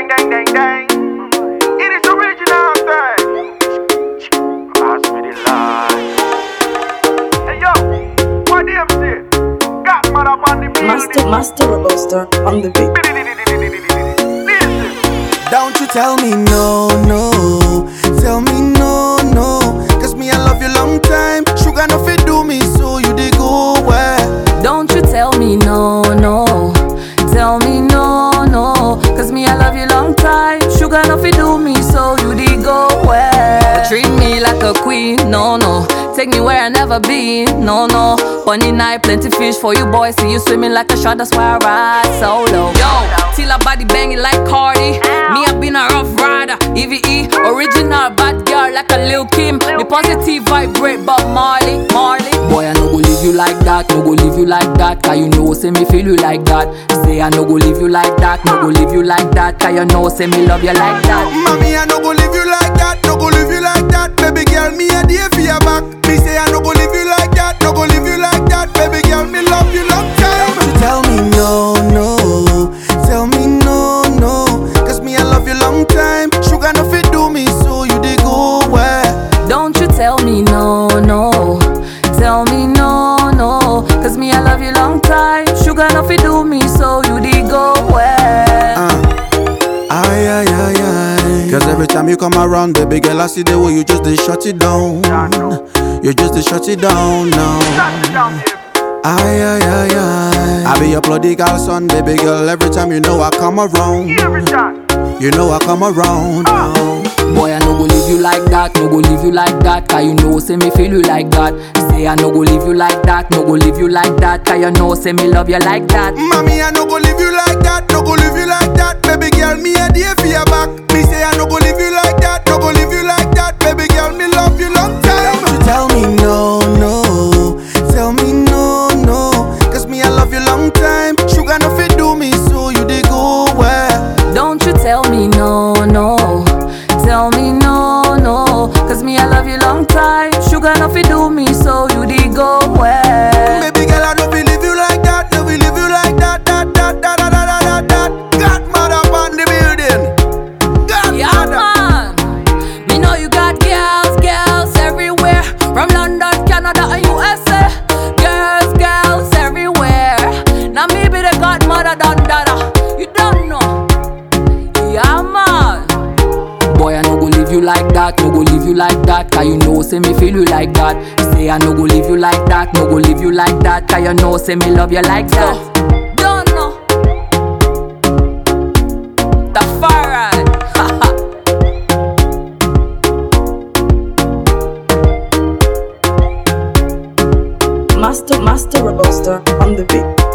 Dang, dang, dang, dang. It is original thing. Ask me the lie. Hey yo, what them say? Got mad up on the building. Master Robuster on the beat. Listen. Don't you tell me no, no. Tell me no, no. Cause me I love you long time. Sugar no fit do me so you dey go where? Don't you tell me no, no. Tell me no, no. Cause me I love you long time. Sugar no fi do me so you dey go where? Treat me like a queen, no, no. Take me where I never been, no, no. Funny night, plenty fish for you boys. See you swimming like a shark, that's why I ride solo. Yo, till her body banging like Cardi. Me I been a rough rider, EVE, original bad girl like a Lil Kim. Me positive vibrate, Bob Marley, Marley. Boy, I no go leave you like that, no go leave you like that. Cause you know, say me feel you like that. Say I no go leave you like that, no go leave you like that. Cause you know, say me love you like that. Mommy, I no go leave you like that, no go leave you like that. Baby girl, me a day for your back. Me say I no go leave you like that, no go leave you like that. Baby girl, me love you long time. Don't you tell me no, no. Tell me no, no. Cause me I love you long time. Sugar no fit do me so you dey go where? Don't you tell me no, no. Tell me no, no. Cause me I love you long time. Sugar no fi do me so you dey go where? Ay, ay, ay, ay. Cause every time you come around, baby girl, I see the way you just dey shut it down. You just dey shut it down now. Ay, ay, ay, ay. I be your prodigal son, baby girl. Every time you know I come around. You know I come around now. Boy, I no go leave you like that, no go leave you like that. Cause you know, say me feel you like that. Say I no go leave you like that, no go leave you like that. Cause you know, say me love you like that. Mommy, I no go leave you like that, no go leave you like that. Baby girl, me a day for your back. Me say I no go leave you like that, no go leave you like that. Baby girl, me love you long time. Don't you tell me no, no. Tell me no, no. Cause me I love you long time. Sugar no fit do me so you dey go where? Don't you tell me no, no. Tell me no, no. Cause me I love you long time. Sugar no fi do me so you dey go where? Baby girl, I don't believe you like that, no believe you like that, that. Got mad up on the building. Got Yeah, mad up. man. Me know you got girls everywhere. From London, Canada, and USA. Girls everywhere. Now me be the godmother, dada. You don't know. Yeah, man. Boy, I no go leave you like that, no go leave you like that. Cause you know, say me feel you like that. Say I no go leave you like that, no go leave you like that. Cause you know, say me love you like that. Don't know. The Farad. Master Robuster on the beat.